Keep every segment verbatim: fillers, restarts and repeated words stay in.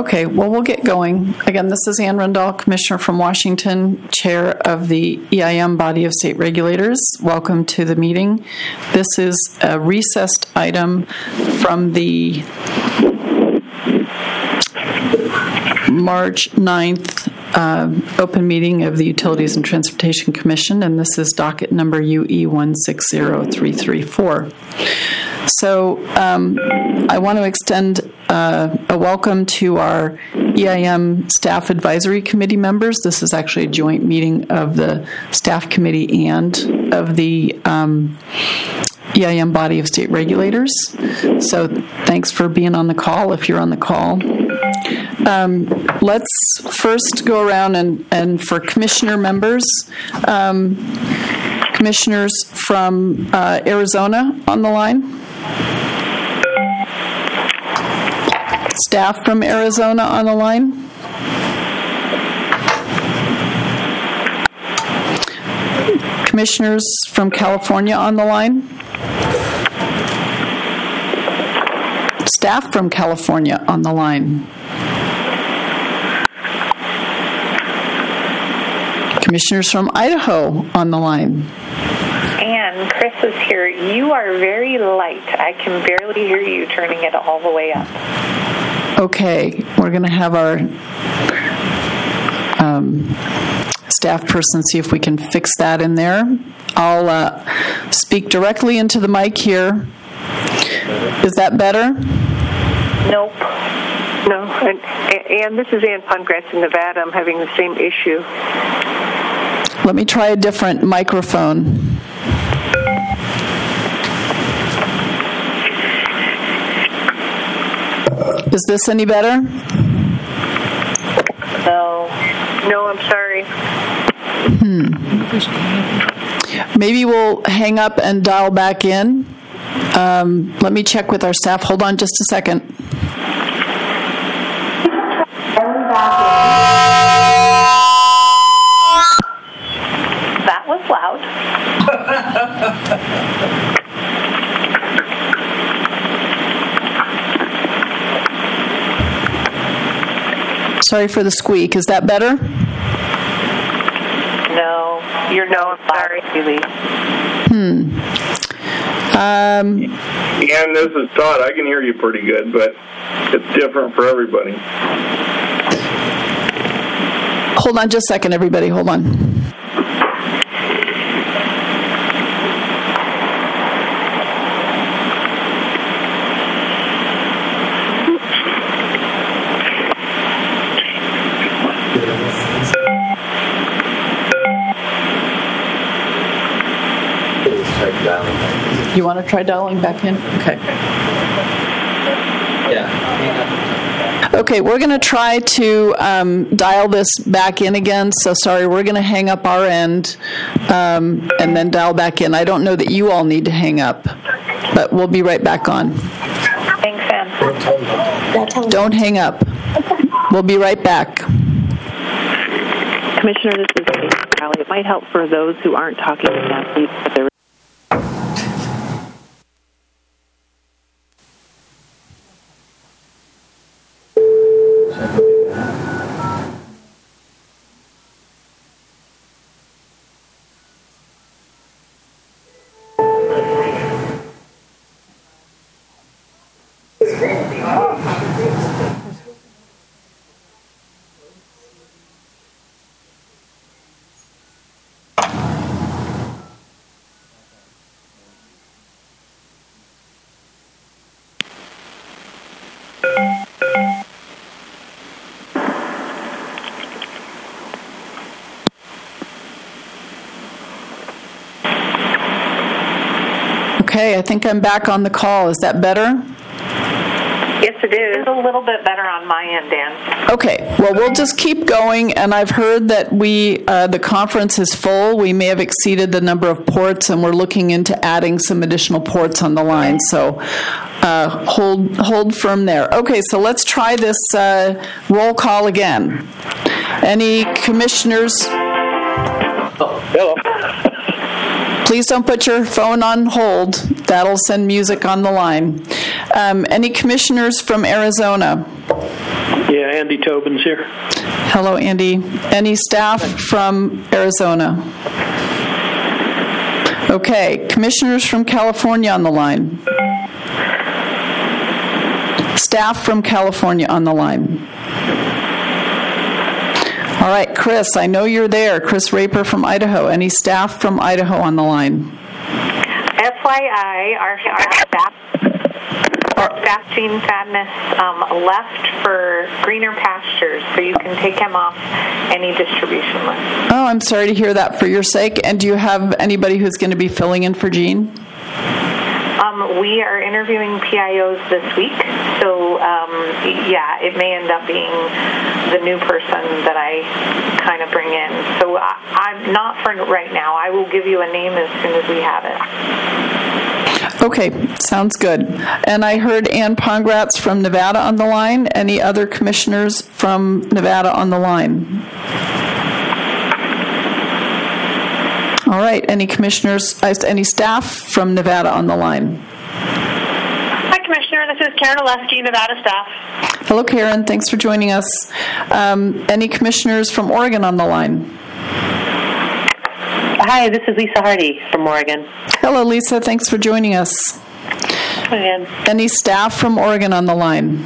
Okay, well, we'll get going. Again, this is Ann Rendall, Commissioner from Washington, Chair of the E I M Body of State Regulators. Welcome to the meeting. This is a recessed item from the March ninth uh, open meeting of the Utilities and Transportation Commission, and this is docket number U E one six zero three three four. So um, I want to extend uh, a welcome to our E I M Staff Advisory Committee members. This is actually a joint meeting of the Staff Committee and of the um, E I M Body of State Regulators. So thanks for being on the call if you're on the call. Um, let's first go around and, and for commissioner members, um, commissioners from uh, Arizona on the line. Staff from Arizona on the line. Commissioners from California on the line. Staff from California on the line. Commissioners from Idaho on the line. And Chris is here. You are very light. I can barely hear you turning it all the way up. Okay, we're going to have our um, staff person see if we can fix that in there. I'll uh, speak directly into the mic here. Is that better? Nope. No. And, and this is Ann Pongrass in Nevada. I'm having the same issue. Let me try a different microphone. Is this any better? No. No, I'm sorry. Hmm. Maybe we'll hang up and dial back in. Um, let me check with our staff. Hold on just a second. That was loud. Sorry for the squeak. Is that better? No. You're no, I'm sorry. Hmm. Um, Ann, this is Todd. I can hear you pretty good, but it's different for everybody. Hold on just a second, everybody. Hold on. You want to try dialing back in? Okay. Yeah. Okay, we're going to try to um, dial this back in again. So sorry, we're going to hang up our end um, and then dial back in. I don't know that you all need to hang up, but we'll be right back on. Thanks, Ann. Don't hang up. We'll be right back. Commissioner, this is Callie. It might help for those who aren't talking to Nancy, but they're Okay, I think I'm back on the call. Is that better? Yes, it is. It's a little bit better on my end, Dan. Okay, well, we'll just keep going, and I've heard that we uh, the conference is full. We may have exceeded the number of ports, and we're looking into adding some additional ports on the line, so uh, hold hold firm there. Okay, so let's try this uh, roll call again. Any commissioners? Hello. Please don't put your phone on hold. That'll send music on the line. Um, any commissioners from Arizona? Yeah, Andy Tobin's here. Hello, Andy. Any staff from Arizona? Okay, commissioners from California on the line. Staff from California on the line. All right, Chris, I know you're there. Chris Raper from Idaho. Any staff from Idaho on the line? F Y I, our, our staff, our staff, Gene Fadness, um, left for greener pastures, so you can take him off any distribution list. Oh, I'm sorry to hear that for your sake. And do you have anybody who's going to be filling in for Gene? Um, we are interviewing P I Os this week, so um, yeah, it may end up being the new person that I kind of bring in. So I, I'm not for right now. I will give you a name as soon as we have it. Okay, sounds good. And I heard Ann Pongratz from Nevada on the line. Any other commissioners from Nevada on the line? All right, any commissioners, any staff from Nevada on the line? Hi, Commissioner. This is Karen Oleski, Nevada staff. Hello, Karen. Thanks for joining us. Um, any commissioners from Oregon on the line? Hi, this is Lisa Hardy from Oregon. Hello, Lisa. Thanks for joining us. Again. Any staff from Oregon on the line?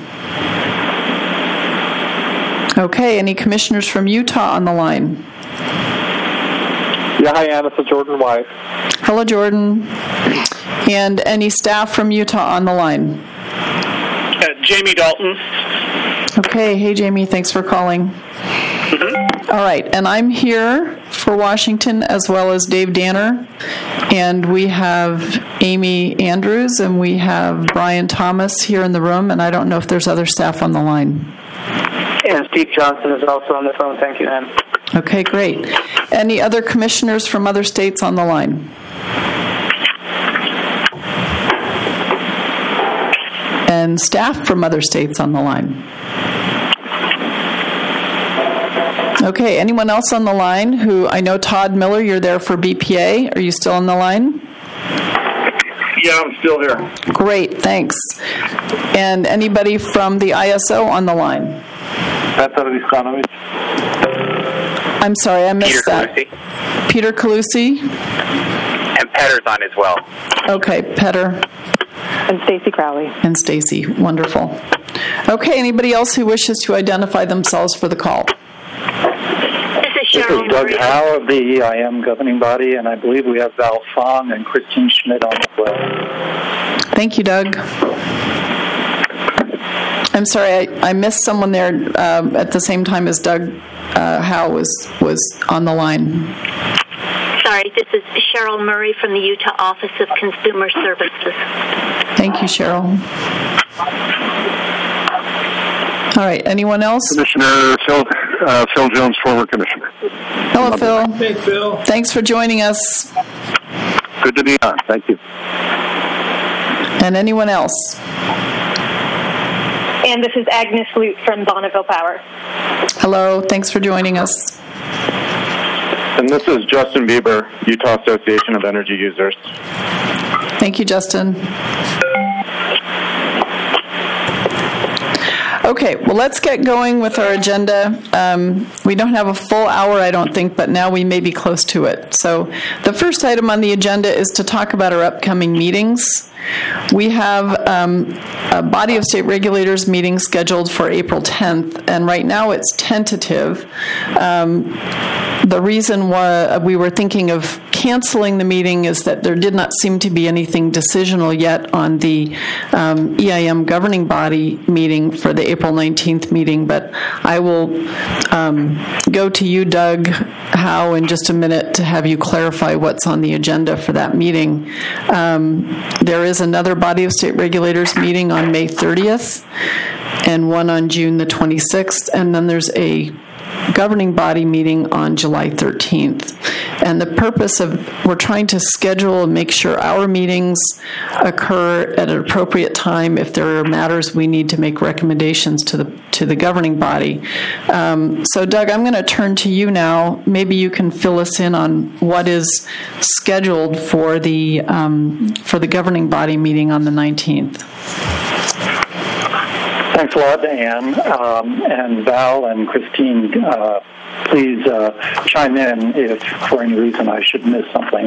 Okay, any commissioners from Utah on the line? Yeah, hi, Anna. This is Jordan White. Hello, Jordan. And any staff from Utah on the line? Uh, Jamie Dalton. Okay. Hey, Jamie. Thanks for calling. Mm-hmm. All right. And I'm here for Washington as well as Dave Danner. And we have Amy Andrews and we have Brian Thomas here in the room. And I don't know if there's other staff on the line. And Steve Johnson is also on the phone. Thank you, Ann. Okay, great. Any other commissioners from other states on the line? And staff from other states on the line? Okay, anyone else on the line who, I know Todd Miller, you're there for B P A. Are you still on the line? Yeah, I'm still here. Great, thanks. And anybody from the I S O on the line? Petar Vizcanovic. I'm sorry, I missed Peter that. Calusi. Peter Calusi? And Petter's on as well. Okay, Petter. And Stacy Crowley. And Stacy, wonderful. Okay, anybody else who wishes to identify themselves for the call? This is This Cheryl is Doug Marie. Howe of the E I M governing body, and I believe we have Val Fong and Christine Schmidt on as well. Thank you, Doug. I'm sorry, I, I missed someone there um, at the same time as Doug uh, Howe was, was on the line. Sorry, this is Cheryl Murray from the Utah Office of Consumer Services. Thank you, Cheryl. All right, anyone else? Commissioner Phil, uh, Phil Jones, former commissioner. Hello, Phil. Hey, Phil. Thanks for joining us. Good to be on. Thank you. And anyone else? And this is Agnes Lute from Bonneville Power. Hello, thanks for joining us. And this is Justin Bieber, Utah Association of Energy Users. Thank you, Justin. Okay, well, let's get going with our agenda. Um, we don't have a full hour, I don't think, but now we may be close to it. So the first item on the agenda is to talk about our upcoming meetings. We have um, a body of state regulators meeting scheduled for April tenth, and right now it's tentative. Um, the reason why we were thinking of canceling the meeting is that there did not seem to be anything decisional yet on the um, E I M governing body meeting for the April nineteenth meeting, but I will um, go to you, Doug Howe, in just a minute to have you clarify what's on the agenda for that meeting. Um, there is another body of state regulators meeting on May thirtieth and one on June the twenty-sixth, and then there's a governing body meeting on July thirteenth. And the purpose of, we're trying to schedule and make sure our meetings occur at an appropriate time if there are matters we need to make recommendations to the to the governing body. Um, so Doug, I'm going to turn to you now. Maybe you can fill us in on what is scheduled for the um, for the governing body meeting on the nineteenth. Thanks a lot, Anne. Um, and Val and Christine, uh, please uh, chime in if for any reason I should miss something.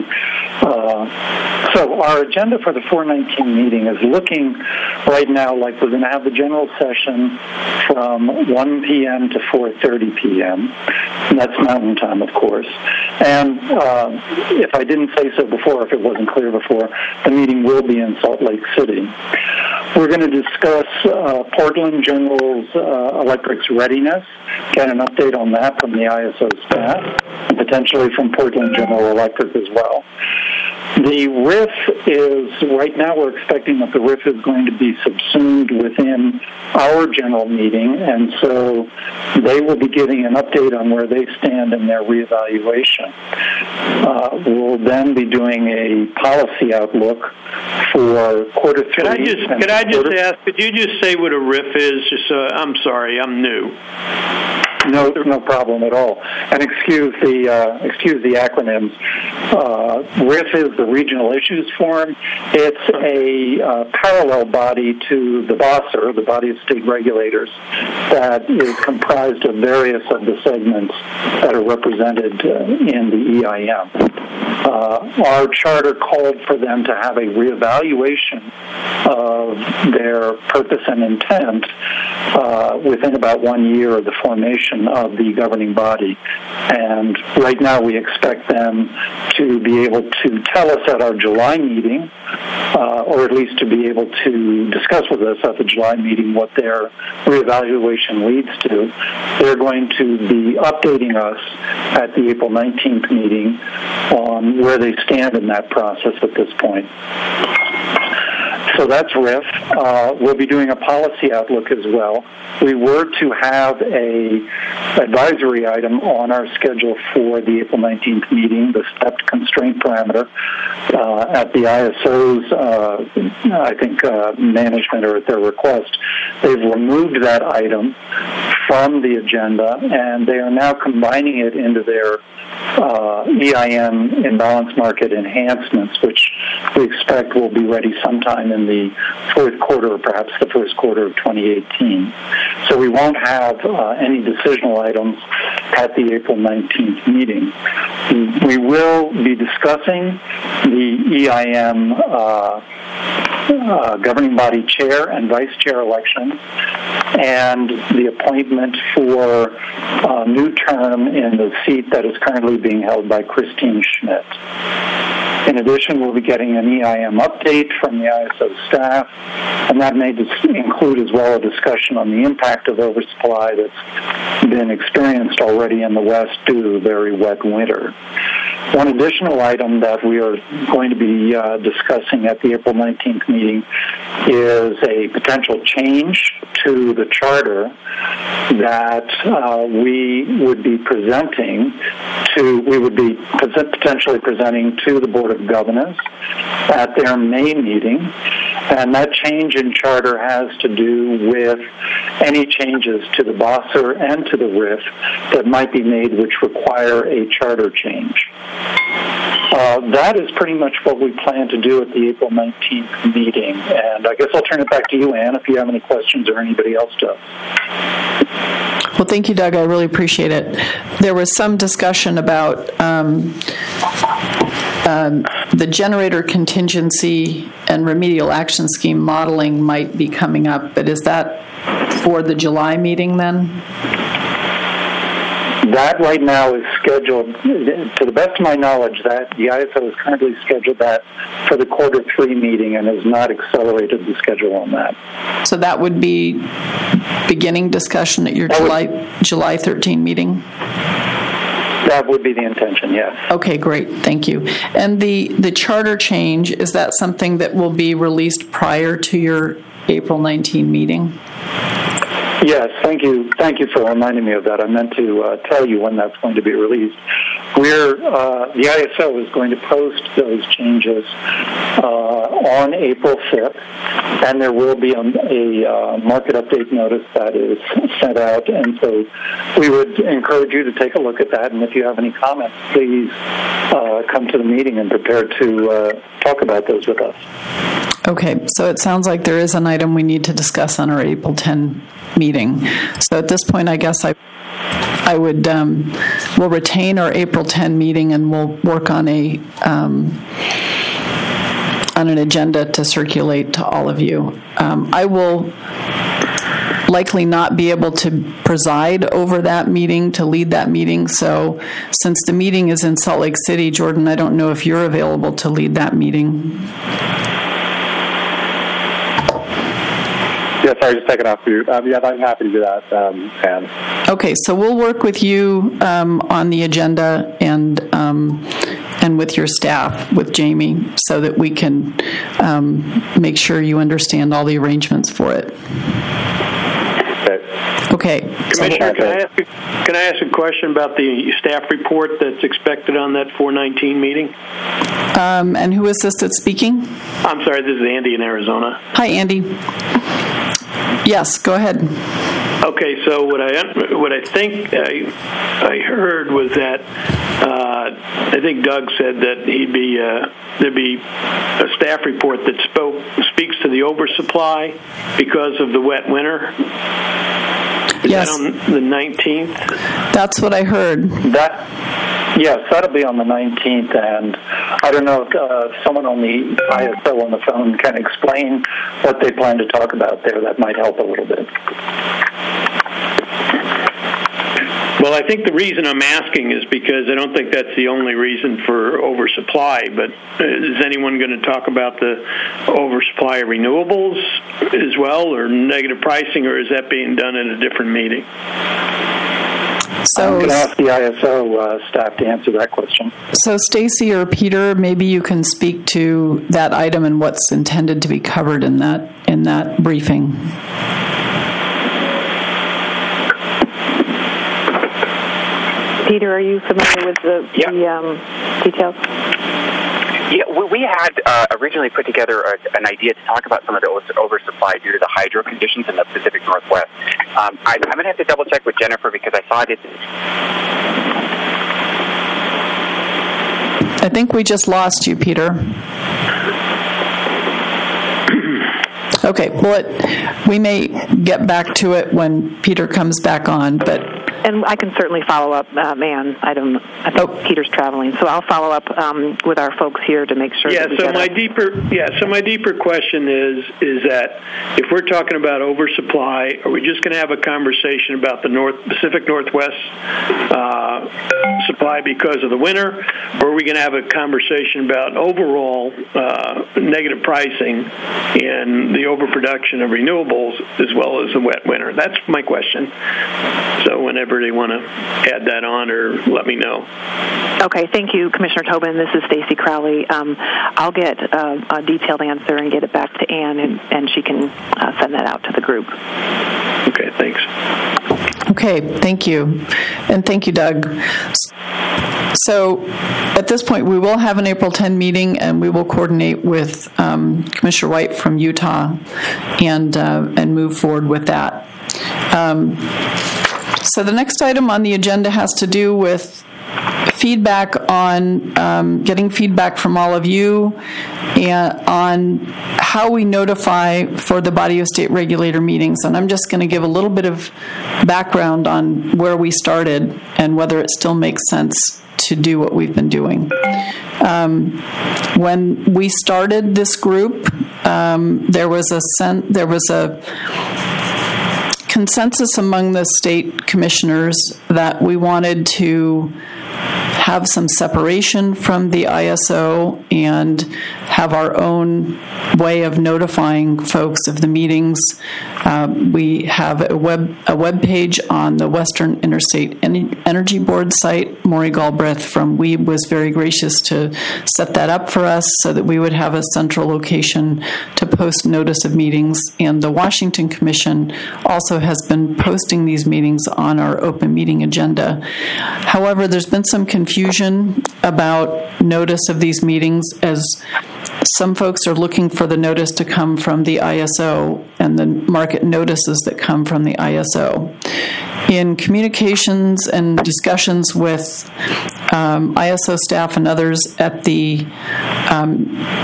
Uh, so our agenda for the four nineteen meeting is looking right now like we're going to have the general session from one p.m. to four thirty p.m. And that's Mountain Time, of course. And uh, if I didn't say so before, if it wasn't clear before, the meeting will be in Salt Lake City. We're going to discuss uh, Portland General uh, Electric's readiness, get an update on that from the I S O staff, and potentially from Portland General Electric as well. The R I F is, right now we're expecting that the R I F is going to be subsumed within our general meeting, and so they will be giving an update on where they stand in their reevaluation. Uh, we'll then be doing a policy outlook for quarter three. Could I just, could I just ask, could you just say what a R I F is? Just, uh, I'm sorry, I'm new. No, no problem at all. And excuse the uh, excuse the acronyms. Uh, R I F is the Regional Issues Forum. It's a uh, parallel body to the B O S R, the Body of State Regulators, that is comprised of various of the segments that are represented uh, in the E I M. Uh, our charter called for them to have a reevaluation of their purpose and intent uh, within about one year of the formation of the governing body. And right now we expect them to be able to tell us at our July meeting, uh, or at least to be able to discuss with us at the July meeting what their reevaluation leads to. They're going to be updating us at the April nineteenth meeting on where they stand in that process at this point. So that's R I F. Uh, we'll be doing a policy outlook as well. We were to have a advisory item on our schedule for the April nineteenth meeting, the stepped constraint parameter, uh, at the I S O's, uh, I think, uh, management or at their request. They've removed that item from the agenda, and they are now combining it into their uh, E I M imbalance market enhancements, which we expect will be ready sometime in the fourth quarter or perhaps the first quarter of twenty eighteen. So we won't have uh, any decisional items at the April nineteenth meeting. We will be discussing the E I M uh, uh, governing body chair and vice chair elections and the appointment for a new term in the seat that is currently being held by Christine Schmidt. In addition, we'll be getting an E I M update from the I S O staff, and that may dis- include as well a discussion on the impact of oversupply that's been experienced already in the West due to a very wet winter. One additional item that we are going to be uh, discussing at the April nineteenth meeting is a potential change to the charter that uh, we would be presenting to, we would be potentially presenting to the Board of Governors at their May meeting. And that change in charter has to do with any changes to the B O S R and to the R I F that might be made which require a charter change. Uh, that is pretty much what we plan to do at the April nineteenth meeting. And I guess I'll turn it back to you, Ann, if you have any questions or anybody else does. Well, thank you, Doug. I really appreciate it. There was some discussion about um, um, the generator contingency and remedial action scheme modeling might be coming up, but is that for the July meeting then? That right now is scheduled, to the best of my knowledge, that the I S O has currently scheduled that for the quarter three meeting and has not accelerated the schedule on that. So that would be beginning discussion at your that July would, July thirteenth meeting? That would be the intention, yes. Okay, great. Thank you. And the, the charter change, is that something that will be released prior to your April nineteenth meeting? Yes, thank you. Thank you for reminding me of that. I meant to uh, tell you when that's going to be released. We're uh, the I S O is going to post those changes uh, on April fifth, and there will be a, a uh, market update notice that is sent out. And so we would encourage you to take a look at that. And if you have any comments, please uh, come to the meeting and prepare to uh, talk about those with us. Okay, so it sounds like there is an item we need to discuss on our April tenth meeting. So at this point, I guess I I would, um, we'll retain our April tenth meeting and we'll work on a, um, on an agenda to circulate to all of you. Um, I will likely not be able to preside over that meeting, to lead that meeting. So since the meeting is in Salt Lake City, Jordan, I don't know if you're available to lead that meeting. Yeah, sorry, just taking off for you. Um, yeah, I'm happy to do that, um, Ann. Okay, so we'll work with you um, on the agenda and um, and with your staff, with Jamie, so that we can um, make sure you understand all the arrangements for it. Okay. Commissioner, can I, ask a, can I ask a question about the staff report that's expected on that four nineteen meeting? Um, and who is this that's speaking? I'm sorry, this is Andy in Arizona. Hi, Andy. Yes, go ahead. Okay, so what I what I think I, I heard was that uh, I think Doug said that he'd be uh, there'd be a staff report that spoke speaks to the oversupply because of the wet winter. Is yes. that on the nineteenth? That's what I heard. That, yes, that'll be on the nineteenth, and I don't know if uh, someone on the I S O on the phone can explain what they plan to talk about there. That might help a little bit. Well, I think the reason I'm asking is because I don't think that's the only reason for oversupply, but is anyone going to talk about the oversupply of renewables as well, or negative pricing, or is that being done in a different meeting? So, I'm going to ask the I S O uh, staff to answer that question. So Stacy or Peter, maybe you can speak to that item and what's intended to be covered in that in that briefing. Peter, are you familiar with the, yeah. the um, details? Yeah, we had uh, originally put together a, an idea to talk about some of the oversupply due to the hydro conditions in the Pacific Northwest. Um, I, I'm going to have to double check with Jennifer because I thought it. I think we just lost you, Peter. Okay, well, it, we may get back to it when Peter comes back on, but. And I can certainly follow up, uh, man. I don't. I think oh. Peter's traveling, so I'll follow up um, with our folks here to make sure. Yeah. That we so get my a- deeper, yeah. So my deeper question is, is that if we're talking about oversupply, are we just going to have a conversation about the North Pacific Northwest uh, supply because of the winter, or are we going to have a conversation about overall uh, negative pricing and the overproduction of renewables as well as the wet winter? That's my question. So whenever they want to add that on or let me know. Okay, thank you, Commissioner Tobin. This is Stacy Crowley. Um, I'll get uh, a detailed answer and get it back to Ann, and, and she can uh, send that out to the group. Okay, thanks. Okay, thank you. And thank you, Doug. So at this point, we will have an April tenth meeting, and we will coordinate with um, Commissioner White from Utah and, uh, and move forward with that. Um, So the next item on the agenda has to do with feedback on, um, getting feedback from all of you and on how we notify for the Body of State Regulator meetings. And I'm just going to give a little bit of background on where we started and whether it still makes sense to do what we've been doing. Um, when we started this group, um, there was a sen- there was a consensus among the state commissioners that we wanted to have some separation from the I S O and have our own way of notifying folks of the meetings. Uh, we have a web a web page on the Western Interstate Energy Board site. Maury Galbraith from W E E B was very gracious to set that up for us so that we would have a central location to post notice of meetings. And the Washington Commission also has been posting these meetings on our open meeting agenda. However, there's been some confusion about notice of these meetings, as some folks are looking for the notice to come from the I S O and the market notices that come from the I S O. In communications and discussions with um, I S O staff and others at the um,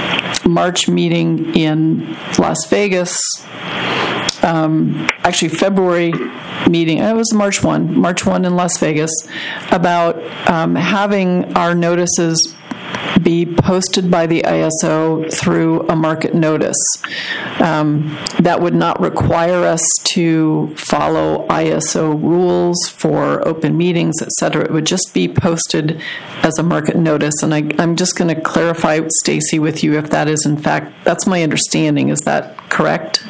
March meeting in Las Vegas, um, actually February meeting, it was March first, March first in Las Vegas, about um, having our notices be posted by the I S O through a market notice. Um, that would not require us to follow I S O rules for open meetings, et cetera. It would just be posted as a market notice. And I, I'm just going to clarify, Stacy, with you if that is in fact, that's my understanding. Is that correct?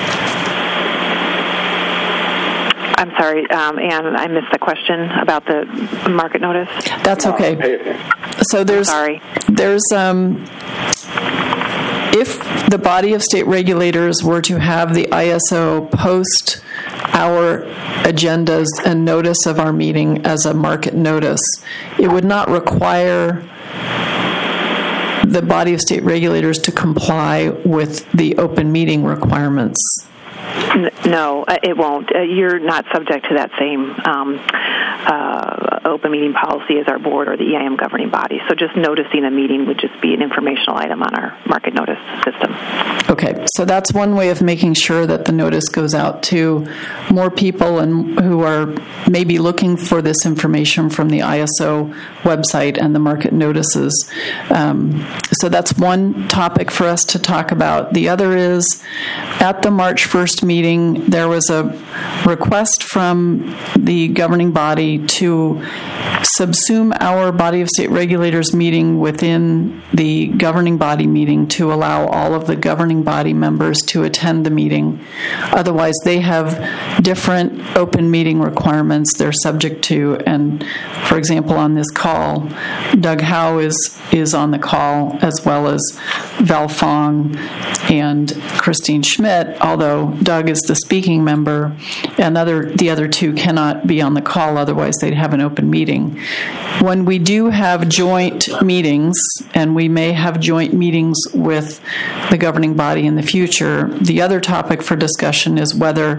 I'm sorry, um, Anne, I missed the question about the market notice. That's okay. So there's, sorry. there's, um, if the body of state regulators were to have the I S O post our agendas and notice of our meeting as a market notice, it would not require the body of state regulators to comply with the open meeting requirements. No, it won't. Uh, you're not subject to that same um, uh, open meeting policy as our board or the E I M governing body. So just noticing a meeting would just be an informational item on our market notice system. Okay, so that's one way of making sure that the notice goes out to more people and who are maybe looking for this information from the I S O website and the market notices. Um, so that's one topic for us to talk about. The other is, at the March first meeting, there was a request from the governing body to subsume our body of state regulators meeting within the governing body meeting to allow all of the governing body members to attend the meeting. Otherwise, they have different open meeting requirements they're subject to. And for example, on this call, Doug Howe is, is on the call, as well as Val Fong and Christine Schmidt, although Doug is the speaking member, and other, the other two cannot be on the call, otherwise they'd have an open meeting. When we do have joint meetings, and we may have joint meetings with the governing body in the future, the other topic for discussion is whether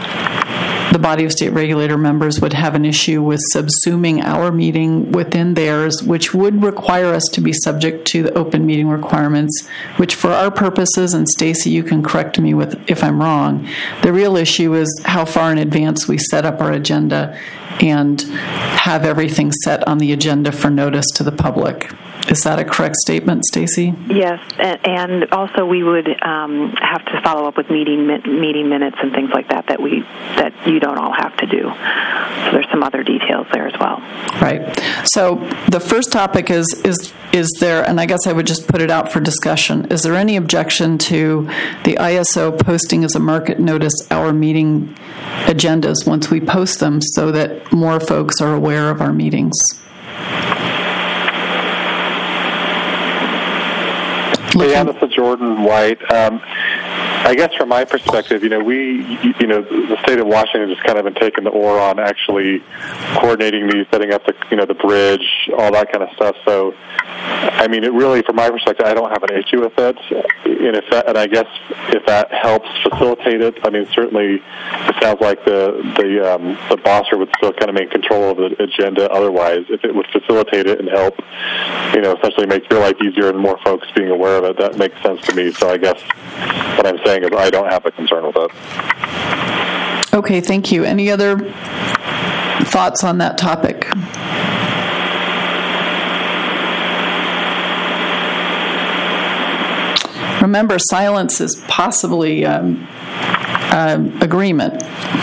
the body of state regulator members would have an issue with subsuming our meeting within theirs, which would require us to be subject to the open meeting requirements, which for our purposes, and Stacy, you can correct me with if I'm wrong, the real issue is how far in advance we set up our agenda and have everything set on the agenda for notice to the public. Is that a correct statement, Stacy? Yes, and also we would um, have to follow up with meeting meeting minutes and things like that that we that you don't all have to do. So there's some other details there as well. Right. So the first topic is is is there, and I guess I would just put it out for discussion. Is there any objection to the I S O posting as a market notice our meeting agendas once we post them, so that more folks are aware of our meetings? Yeah, this is Jordan White. Um, I guess from my perspective, you know, we, you know, the state of Washington has kind of been taking the oar on actually coordinating these, setting up the, you know, the bridge, all that kind of stuff. So, I mean, it really, from my perspective, I don't have an issue with it. And if that, and I guess if that helps facilitate it, I mean, certainly it sounds like the the um, the bosser would still kind of make control of the agenda. Otherwise, if it would facilitate it and help, you know, essentially make your life easier and more folks being aware of it, that makes sense to me. So I guess what I'm saying is I don't have a concern with it. Okay, thank you. Any other thoughts on that topic? Remember, silence is possibly um, uh, agreement.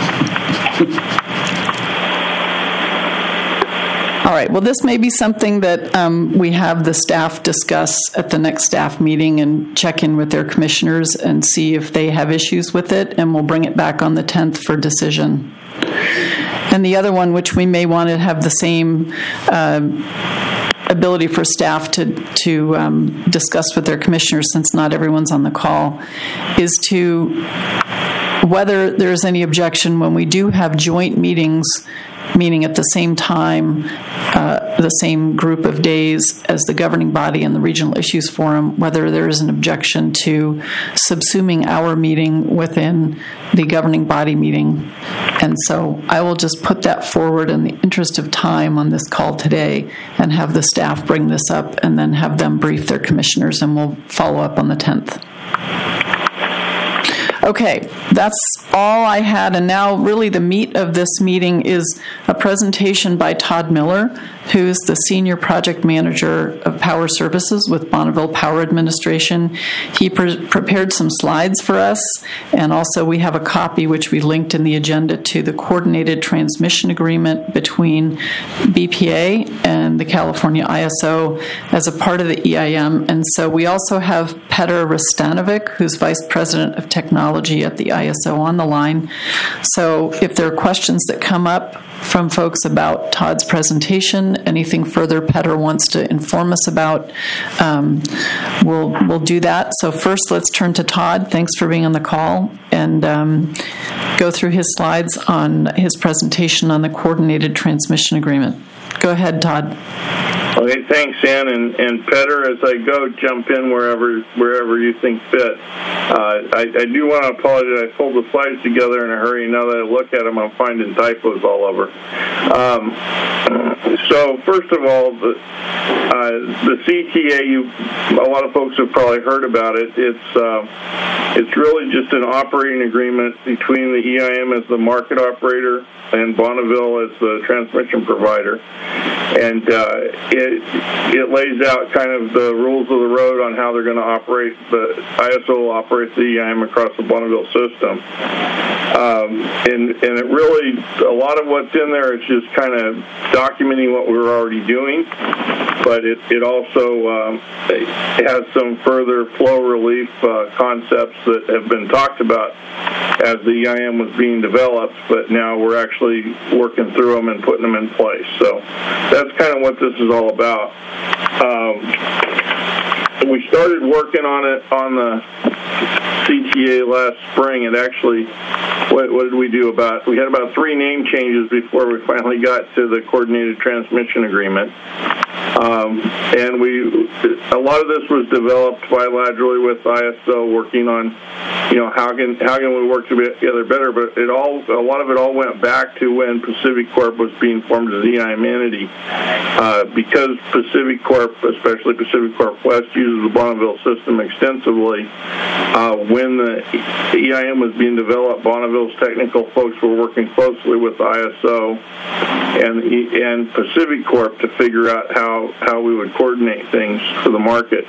All right, well, this may be something that um, we have the staff discuss at the next staff meeting and check in with their commissioners and see if they have issues with it, and we'll bring it back on the tenth for decision. And the other one, which we may want to have the same uh, ability for staff to, to um, discuss with their commissioners, since not everyone's on the call, is to whether there's any objection when we do have joint meetings, meaning at the same time, uh, the same group of days as the governing body and the Regional Issues Forum, whether there is an objection to subsuming our meeting within the governing body meeting. And so I will just put that forward in the interest of time on this call today and have the staff bring this up and then have them brief their commissioners, and we'll follow up on the tenth. Okay, that's all I had, and now really the meat of this meeting is a presentation by Todd Miller, who's the Senior Project Manager of Power Services with Bonneville Power Administration. He pre- prepared some slides for us, and also we have a copy which we linked in the agenda to the Coordinated Transmission Agreement between B P A and the California I S O as a part of the E I M. And so we also have Petr Rastanovic, who's Vice President of Technology at the I S O, on the line. So if there are questions that come up from folks about Todd's presentation, anything further Petr wants to inform us about, um, we'll we'll do that. So first, let's turn to Todd. Thanks for being on the call, and um, go through his slides on his presentation on the Coordinated Transmission Agreement. Go ahead, Todd. Okay, thanks, Ann, and, and Petr, as I go, jump in wherever wherever you think fit. Uh, I, I do want to apologize. I pulled the slides together in a hurry. Now that I look at them, I'm finding typos all over. Um, so, first of all, the, uh, the C T A, you, a lot of folks have probably heard about it. It's uh, it's really just an operating agreement between the E I M as the market operator and Bonneville as the transmission provider. And uh, it it lays out kind of the rules of the road on how they're going to operate. The I S O will operate the E I M across the Bonneville system. Um, and, and it really, a lot of what's in there is just kind of documenting what we're already doing, but it, it also um, it has some further flow relief uh, concepts that have been talked about as the E I M was being developed, but now we're actually working through them and putting them in place. So that's kind of what this is all about. Um, we started working on it on the C T A last spring, and actually, what, what did we do about? We had about three name changes before we finally got to the Coordinated Transmission Agreement. Um, and we, a lot of this was developed bilaterally with I S O, working on, you know, how can how can we work together better. But it all, a lot of it all went back to when Pacific Corp was being formed as the E I M entity, uh, because Pacific Corp, especially Pacific Corp West, uses the Bonneville system extensively. Uh, when the E I M was being developed, Bonneville's technical folks were working closely with I S O and and Pacific Corp to figure out how how we would coordinate things for the market.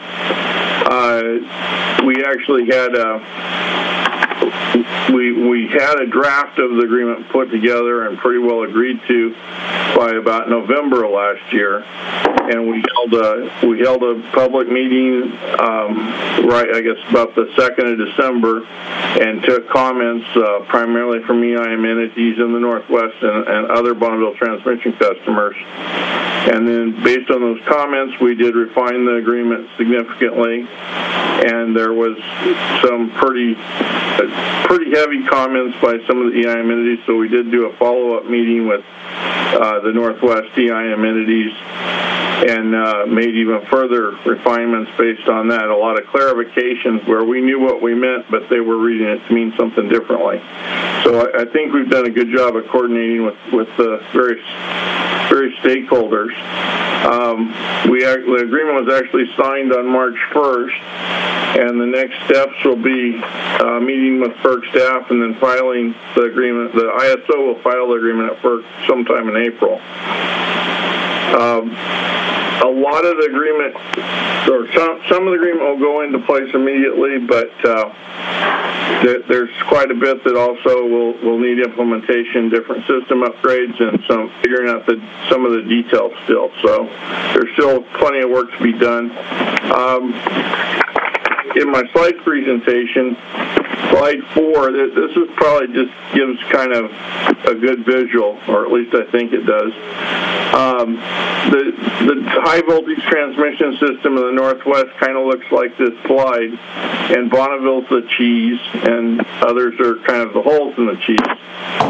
Uh, we actually had a we we had a draft of the agreement put together and pretty well agreed to by about November of last year, and we held a we held a public meeting um, right I guess about the second of December, and took comments uh, primarily from E I M entities in the Northwest and, and other Bonneville transmission customers. And then based on those comments, we did refine the agreement significantly, and there was some pretty uh, pretty heavy comments by some of the E I M entities, so we did do a follow-up meeting with uh, the Northwest E I M entities and uh, made even further refinements based on that, a lot of clarifications where we knew what we meant, but they were reading it to mean something differently. So I, I think we've done a good job of coordinating with, with the various, various stakeholders. Um, we the agreement was actually signed on March first, and the next steps will be uh, meeting with FERC staff and then filing the agreement. The I S O will file the agreement at FERC sometime in April. Um, a lot of the agreement, or some, some of the agreement will go into place immediately, but uh, th- there's quite a bit that also will, will need implementation, different system upgrades, and some figuring out the, some of the details still. So there's still plenty of work to be done. Um, in my slide presentation, slide four, this is probably just gives kind of a good visual, or at least I think it does. Um, the, the high voltage transmission system in the Northwest kind of looks like this slide, and Bonneville's the cheese, and others are kind of the holes in the cheese.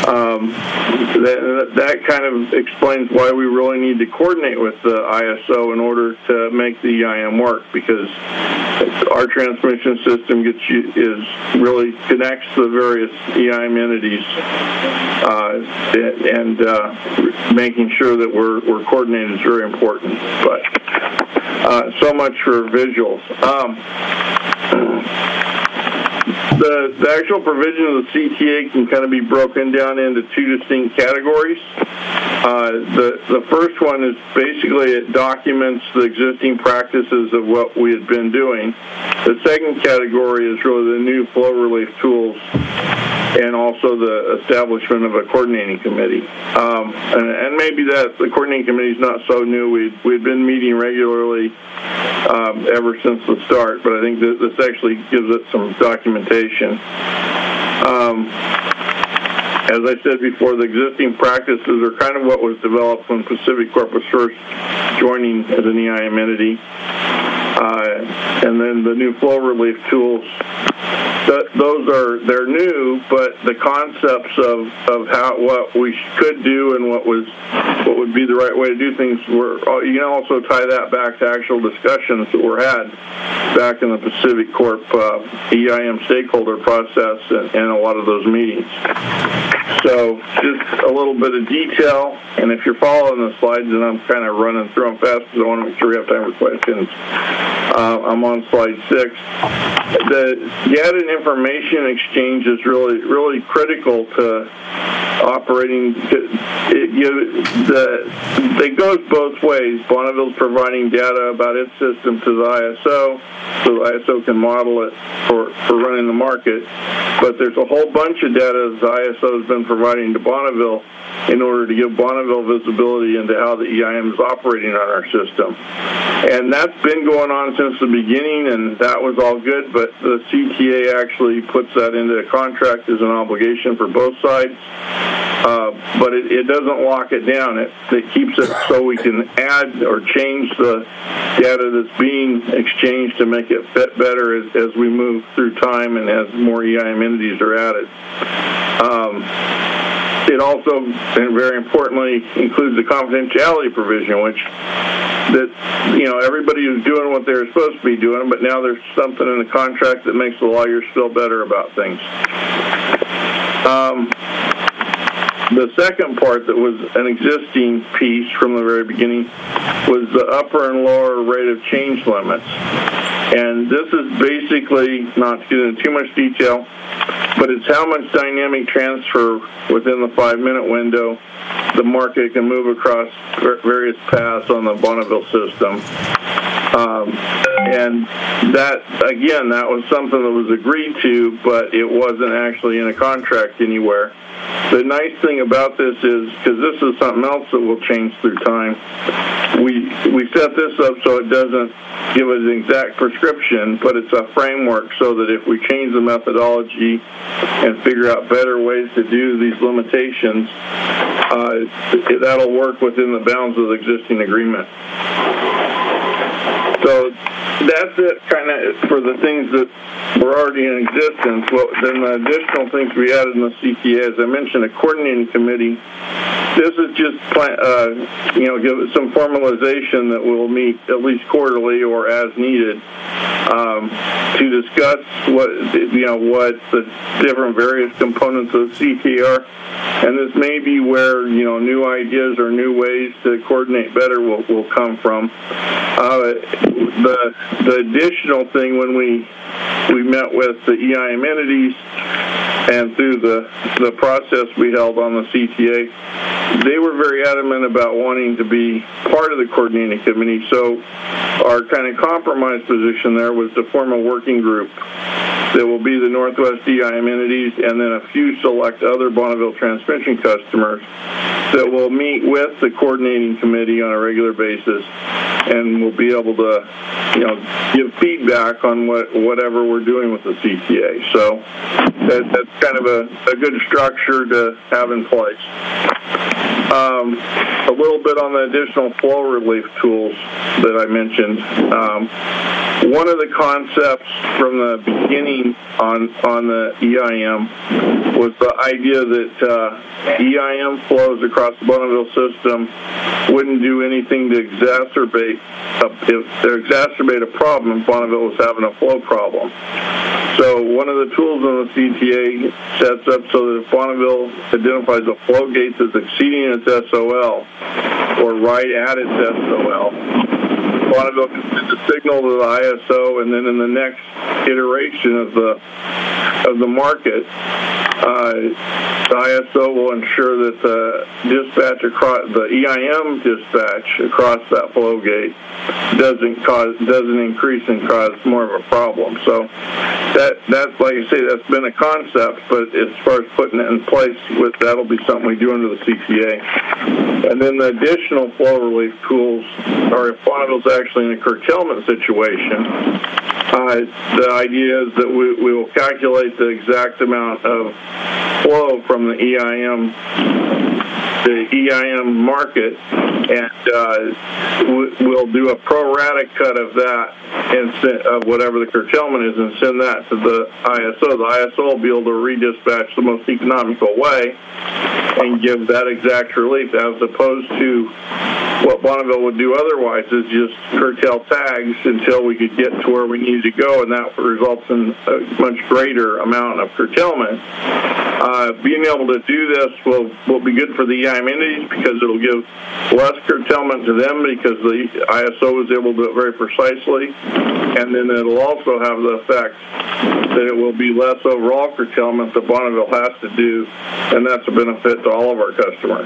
Um, that, that kind of explains why we really need to coordinate with the I S O in order to make the E I M work, because our transmission system gets you, is really connects the various E I M entities, uh, and uh, making sure that we're, we're coordinated is very important. But uh, so much for visuals. Um, The, the actual provision of the C T A can kind of be broken down into two distinct categories. Uh, the, the first one is basically it documents the existing practices of what we had been doing. The second category is really the new flow relief tools and also the establishment of a coordinating committee. Um, and, and maybe that the coordinating committee is not so new. We'd, we'd been meeting regularly um, ever since the start, but I think that this actually gives it some documentation. Um, as I said before, the existing practices are kind of what was developed when Pacific Corp was first joining as an E I M entity. Uh, and then the new flow relief tools, th- those are, they're new, but the concepts of, of how, what we could do and what was, what would be the right way to do things were, you can also tie that back to actual discussions that were had back in the Pacific Corp uh, E I M stakeholder process and, and a lot of those meetings. So just a little bit of detail, and if you're following the slides, and I'm kind of running through them fast because I want to make sure we have time for questions, uh, I'm on slide six. The data and information exchange is really, really critical to operating. It, it, the, it goes both ways. Bonneville's providing data about its system to the I S O, so the I S O can model it for, for running the market. But there's a whole bunch of data the I S O has been providing to Bonneville in order to give Bonneville visibility into how the E I M is operating on our system. And that's been going on since the beginning, and that was all good, but the C T A actually puts that into a contract as an obligation for both sides. Uh, but it, it doesn't lock it down. It, it keeps it so we can add or change the data that's being exchanged to make it fit better as, as we move through time and as more E I M entities are added. Um, it also, and very importantly, includes the confidentiality provision, which that, you know, everybody is doing what they're supposed to be doing, but now there's something in the contract that makes the lawyers feel better about things. Um, The second part that was an existing piece from the very beginning was the upper and lower rate of change limits. And this is basically, not to get into too much detail, but it's how much dynamic transfer within the five-minute window the market can move across various paths on the Bonneville system. Um, and that, again, that was something that was agreed to, but it wasn't actually in a contract anywhere. The nice thing about this is, because this is something else that will change through time, we we set this up so it doesn't give us an exact prescription, but it's a framework so that if we change the methodology and figure out better ways to do these limitations, uh, that'll work within the bounds of the existing agreement. So that's it kind of for the things that were already in existence. Well, then the additional things we added in the C T A, as I mentioned, a coordinating committee. This is just, uh, you know, give it some formalization that we'll meet at least quarterly or as needed um, to discuss what, you know, what the different various components of the C T A are. And this may be where, you know, new ideas or new ways to coordinate better will, will come from. Uh, the the additional thing when we we met with the E I M entities and through the the process we held on the C T A, they were very adamant about wanting to be part of the coordinating committee. So our kind of compromise position there was to form a working group that will be the Northwest E I M entities and then a few select other Bonneville transmission customers that will meet with the coordinating committee on a regular basis, and we'll be able to, you know, give feedback on what whatever we're doing with the C T A. So that, that's kind of a, a good structure to have in place. um, a little bit on the additional flow relief tools that I mentioned. Um, one of the concepts from the beginning on on the E I M was the idea that uh, E I M flows across the Bonneville system wouldn't do anything to exacerbate a, if they exacerbate a problem if Bonneville was having a flow problem. So one of the tools in the C T A sets up so that if Bonneville identifies a flow gate that's exceeding its S O L or right at its S O L, Bonneville can send a signal to the I S O, and then in the next iteration of the of the market, uh, the I S O will ensure that the dispatch across the E I M dispatch across that flow gate doesn't cause doesn't increase and cause more of a problem. So that that's like I say, that's been a concept, but as far as putting it in place, with that'll be something we do under the C T A. And then the additional flow relief tools are if Bonneville's actually in a curtailment situation. Uh, the idea is that we, we will calculate the exact amount of flow from the E I M, the E I M market, and uh, we'll do a pro rata cut of that and send, of whatever the curtailment is, and send that to the I S O. The I S O will be able to redispatch the most economical way and give that exact relief, as opposed to what Bonneville would do otherwise is just curtail tags until we could get to where we need to go, and that results in a much greater amount of curtailment. Uh, being able to do this will, will be good for the E I M entities because it'll give less curtailment to them because the I S O is able to do it very precisely, and then it'll also have the effect that it will be less overall curtailment that Bonneville has to do, and that's a benefit to all of our customers.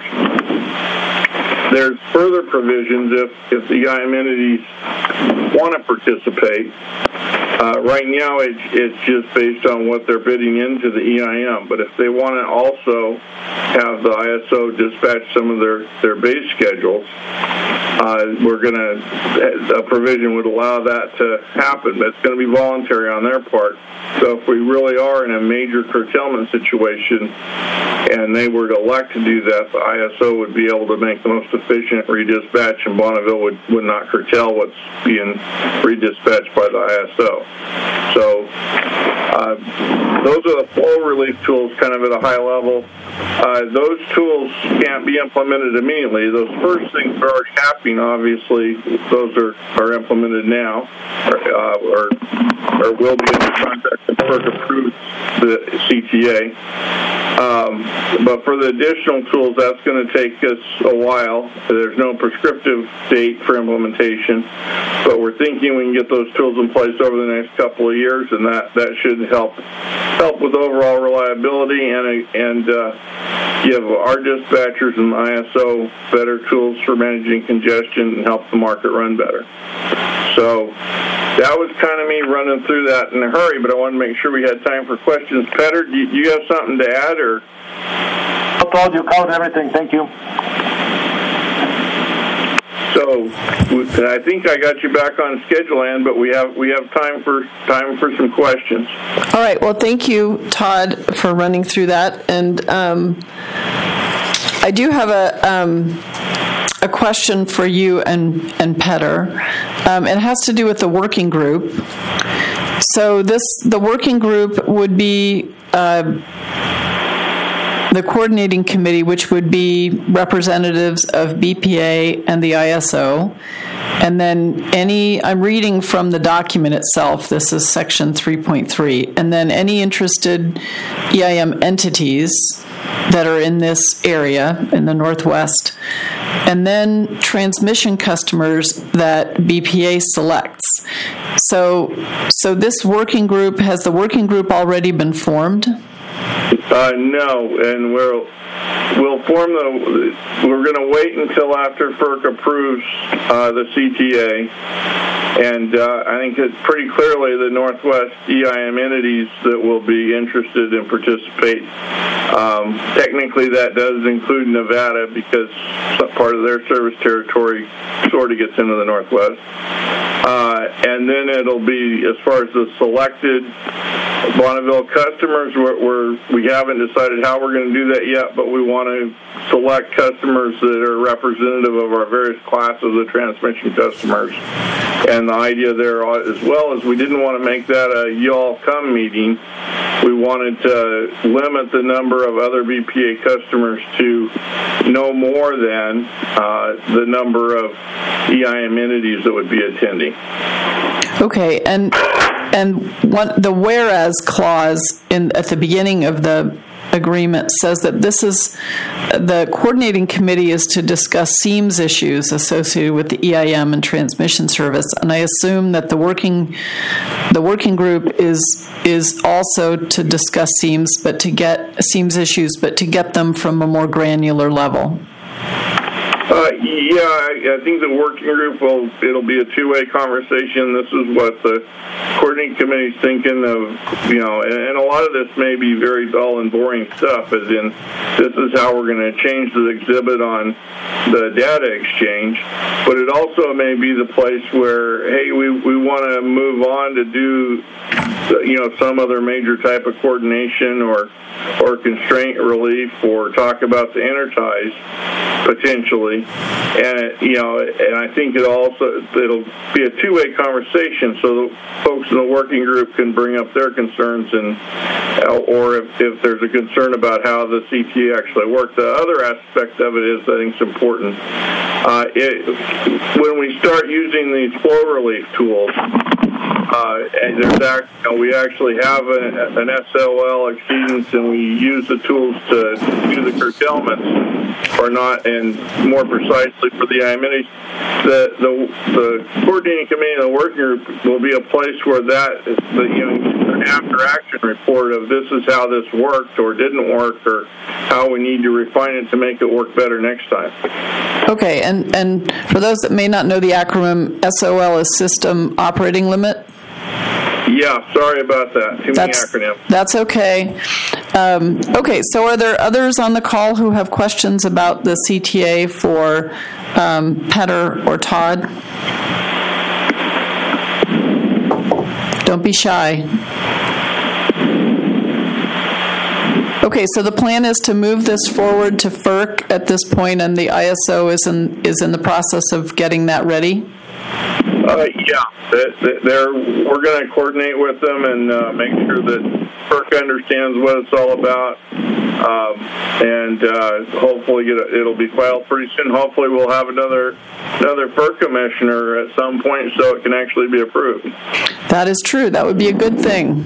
There's further provisions if, if the E I M entities want to participate. Uh, right now, it, it's just based on what they're bidding into the E I M. But if they want to also have the I S O dispatch some of their, their base schedules, uh, we're going to, a provision would allow that to happen. But it's going to be voluntary on their part. So if we really are in a major curtailment situation and they were to elect to do that, the I S O would be able to make the most efficient redispatch, and Bonneville would, would not curtail what's being redispatched by the I S O. So uh, those are the flow relief tools kind of at a high level. Uh, those tools can't be implemented immediately. Those first things are already happening, obviously. Those are, are implemented now, or, uh, or, or will be in the contract that FERC approves the C T A. Um, but for the additional tools, that's going to take us a while. There's no prescriptive date for implementation, but we're thinking we can get those tools in place over the next couple of years, and that, that should help help with overall reliability and and uh, give our dispatchers and I S O better tools for managing congestion and help the market run better. So that was kind of me running through that in a hurry, but I wanted to make sure we had time for questions. Petter, do you, do you have something to add? Or? I told you covered everything. Thank you. So I think I got you back on schedule, Ann, but we have we have time for time for some questions. All right. Well, thank you, Todd, for running through that. And um, I do have a um, a question for you and and Petter. Um, it has to do with the working group. So this the working group would be uh, the coordinating committee, which would be representatives of B P A and the I S O. And then any, I'm reading from the document itself, this is section three point three, and then any interested E I M entities that are in this area, in the Northwest, and then transmission customers that B P A selects. So, so this working group, has the working group already been formed? Uh, no, and we'll we'll form the. We're going to wait until after FERC approves uh, the C T A, and uh, I think it's pretty clearly the Northwest E I M entities that will be interested in participate. Um, technically, that does include Nevada because part of their service territory sort of gets into the Northwest. Uh, and then it'll be, as far as the selected Bonneville customers, we're, we're, we haven't decided how we're going to do that yet, but we want want to select customers that are representative of our various classes of transmission customers. And the idea there, as well, is we didn't want to make that a y'all come meeting. We wanted to limit the number of other B P A customers to no more than uh, the number of E I M entities that would be attending. Okay, and and one, the whereas clause in at the beginning of the agreement says that this is the coordinating committee is to discuss SEAMS issues associated with the E I M and transmission service, and I assume that the working the working group is is also to discuss SEAMS, but to get SEAMS issues, but to get them from a more granular level. Uh, yeah, I, I think the working group will, it'll be a two-way conversation. This is what the coordinating committee's thinking of, you know, and, and a lot of this may be very dull and boring stuff, as in this is how we're going to change the exhibit on the data exchange, but it also may be the place where, hey, we, we want to move on to do, you know, some other major type of coordination or or constraint relief or talk about the enterprise potentially. And, you know, and I think it also, it'll be a two-way conversation so the folks in the working group can bring up their concerns and, or if, if there's a concern about how the C T A actually works. The other aspect of it is, I think, it's important. Uh, it, when we start using these flow relief tools, Uh, and there's act, you know, we actually have a, an S O L exceedance, and we use the tools to do the curtailments, or not, and more precisely for the I M entities. The, the the coordinating committee and the working group will be a place where that, the, you know, an after action report of this is how this worked or didn't work, or how we need to refine it to make it work better next time. Okay, and and for those that may not know the acronym, S O L is System Operating Limit. Yeah, sorry about that. Too that's, many acronyms. That's okay. Um, okay, so are there others on the call who have questions about the C T A for um, Petter or Todd? Don't be shy. Okay, so the plan is to move this forward to F E R C at this point, and the I S O is in is in the process of getting that ready? Uh, yeah, they're, we're going to coordinate with them and uh, make sure that F E R C understands what it's all about, um, and uh, hopefully get a, it'll be filed pretty soon. Hopefully we'll have another another F E R C commissioner at some point so it can actually be approved. That is true. That would be a good thing.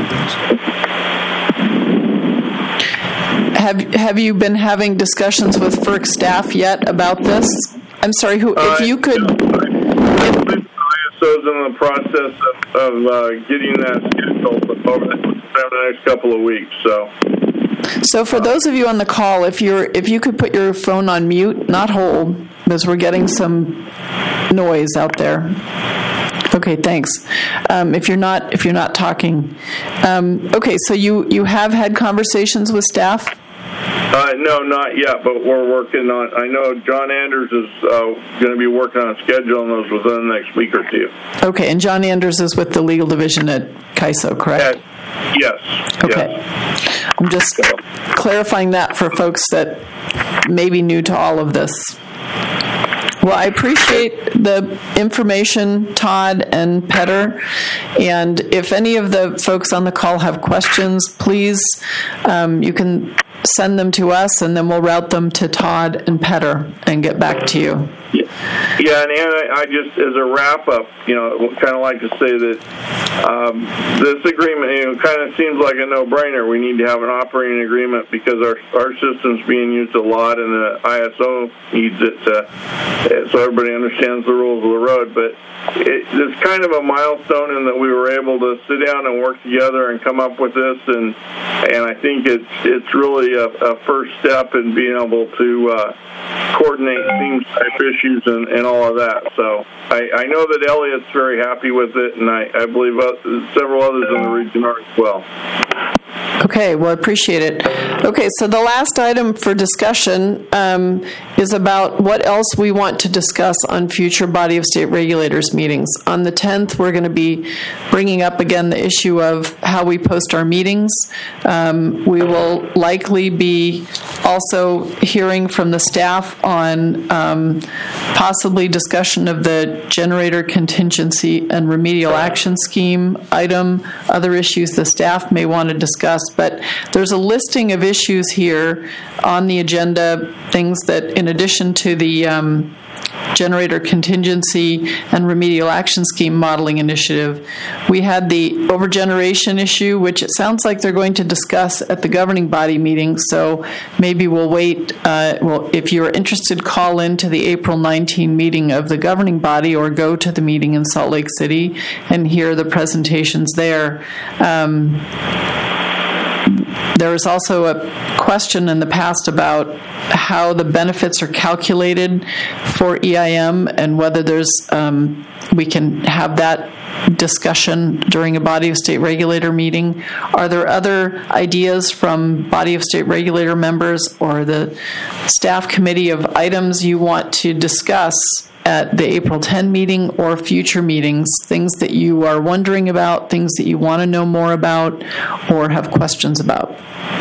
Have Have you been having discussions with F E R C staff yet about this? I'm sorry. Who? If you could. I S O's in the process of, of uh, getting that scheduled over the, the next couple of weeks. So. So for those of you on the call, if you're if you could put your phone on mute, not hold, because we're getting some noise out there. Okay, thanks. Um, if you're not if you're not talking, um, okay. So you, you have had conversations with staff? Uh, no, not yet, but we're working on. I know John Anders is uh, going to be working on scheduling those within the next week or two. Okay, and John Anders is with the legal division at C I S O, correct? Uh, yes. Okay. Yes. I'm just clarifying that for folks that may be new to all of this. Well, I appreciate the information, Todd and Petter. And if any of the folks on the call have questions, please, um, you can send them to us, and then we'll route them to Todd and Petter and get back to you. Yeah, yeah, and Anna, I just, as a wrap-up, you know, kind of like to say that um, this agreement, you know, kind of seems like a no-brainer. We need to have an operating agreement because our our system's being used a lot, and the I S O needs it to, so everybody understands the rules of the road. But it, it's kind of a milestone in that we were able to sit down and work together and come up with this, and and I think it's it's really a, a first step in being able to uh, coordinate theme type issues and, and all of that. So I, I know that Elliot's very happy with it, and I, I believe uh, several others in the region are as well. Okay, well, I appreciate it. Okay, so the last item for discussion um, is about what else we want to discuss on future Body of State Regulators meetings. On the tenth, we're going to be bringing up again the issue of how we post our meetings. Um, we will likely be also hearing from the staff on um, possibly discussion of the generator contingency and remedial action scheme item, other issues the staff may want to discuss. But there's a listing of issues here on the agenda, things that, in addition to the um, generator contingency and remedial action scheme modeling initiative, we had the overgeneration issue, which it sounds like they're going to discuss at the governing body meeting. So maybe we'll wait. Uh, well, if you're interested, call in to the April nineteenth meeting of the governing body, or go to the meeting in Salt Lake City and hear the presentations there. Um, There was also a question in the past about how the benefits are calculated for E I M and whether there's um, we can have that discussion during a Body of State Regulator meeting. Are there other ideas from Body of State Regulator members or the staff committee of items you want to discuss at the April tenth meeting or future meetings, things that you are wondering about, things that you want to know more about or have questions about?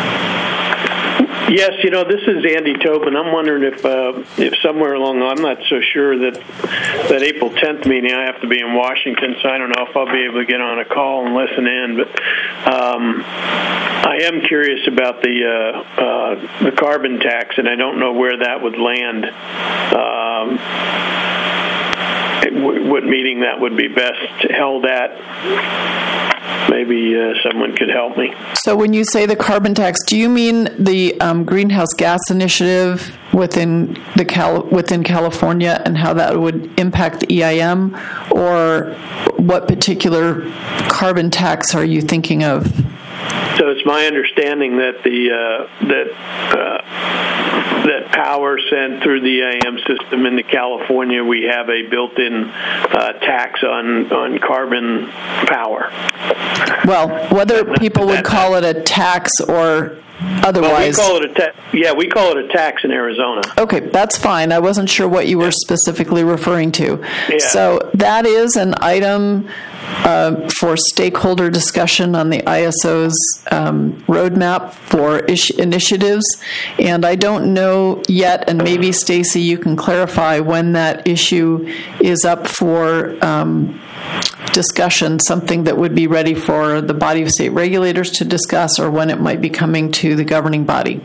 Yes, you know, this is Andy Tobin. I'm wondering if uh, if somewhere along, I'm not so sure that that April tenth meeting, I have to be in Washington, so I don't know if I'll be able to get on a call and listen in. But um, I am curious about the uh, uh, the carbon tax, and I don't know where that would land. Um, what meeting that would be best held at. Maybe uh, someone could help me. So when you say the carbon tax, do you mean the um, greenhouse gas initiative within the Cal- within California and how that would impact the E I M, or what particular carbon tax are you thinking of? So it's my understanding that the uh, that uh, that power sent through the E I M system into California, we have a built-in uh, tax on on carbon power. Well, whether people would call it a tax or otherwise. Well, we call it a ta- yeah, we call it a tax in Arizona. Okay, that's fine. I wasn't sure what you were specifically referring to. Yeah. So that is an item uh, for stakeholder discussion on the I S O's um, roadmap for ish- initiatives, and I don't know yet, and maybe Stacy, you can clarify when that issue is up for um, discussion, something that would be ready for the Body of State Regulators to discuss, or when it might be coming to the governing body.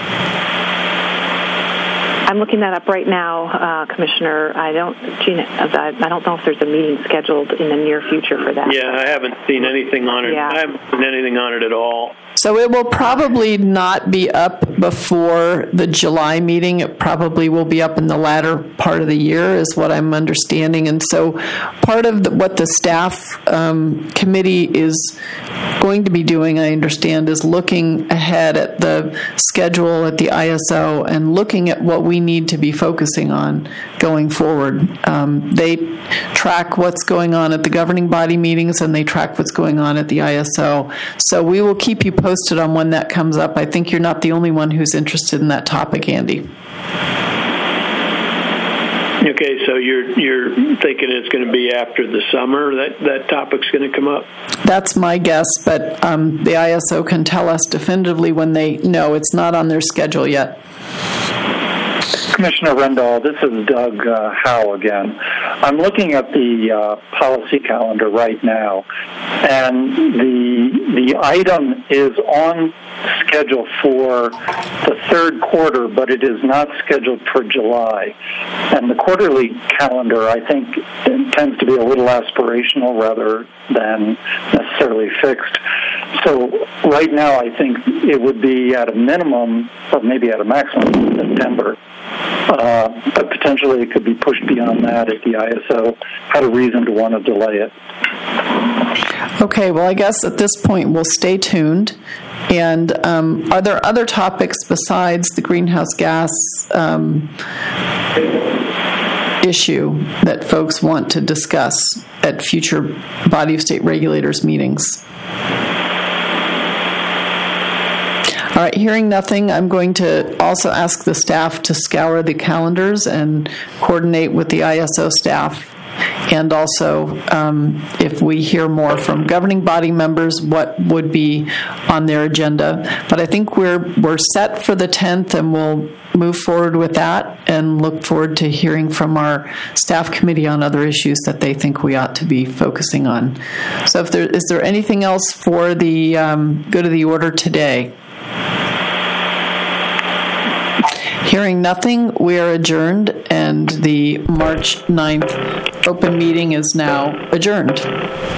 I'm looking that up right now, uh, Commissioner. I don't, Gina, I don't know if there's a meeting scheduled in the near future for that. Yeah, I haven't seen anything on it. Yeah. I haven't seen anything on it at all. So it will probably not be up before the July meeting. It probably will be up in the latter part of the year, is what I'm understanding. And so part of the, what the staff um, committee is going to be doing, I understand, is looking ahead at the schedule at the I S O and looking at what we need to be focusing on going forward. Um, they track what's going on at the governing body meetings, and they track what's going on at the I S O. So we will keep you posted on when that comes up. I think you're not the only one who's interested in that topic, Andy. Okay, so you're you're thinking it's going to be after the summer that that topic's going to come up? That's my guess, but um, the I S O can tell us definitively when they know. It's not on their schedule yet. Commissioner Rendall, this is Doug uh, Howe again. I'm looking at the uh, policy calendar right now, and the the item is on schedule for the third quarter, but it is not scheduled for July. And the quarterly calendar, I think, tends to be a little aspirational rather than necessarily fixed. So right now, I think it would be at a minimum, or maybe at a maximum, in September. Uh, but potentially it could be pushed beyond that if the I S O had a reason to want to delay it. Okay, well, I guess at this point we'll stay tuned. And um, are there other topics besides the greenhouse gas um, issue that folks want to discuss at future Body of State Regulators meetings? All right, hearing nothing, I'm going to also ask the staff to scour the calendars and coordinate with the I S O staff. And also, um, if we hear more from governing body members, what would be on their agenda. But I think we're we're set for the tenth, and we'll move forward with that and look forward to hearing from our staff committee on other issues that they think we ought to be focusing on. So if there is there anything else for the um, good of the order today? Hearing nothing, we are adjourned, and the March ninth open meeting is now adjourned.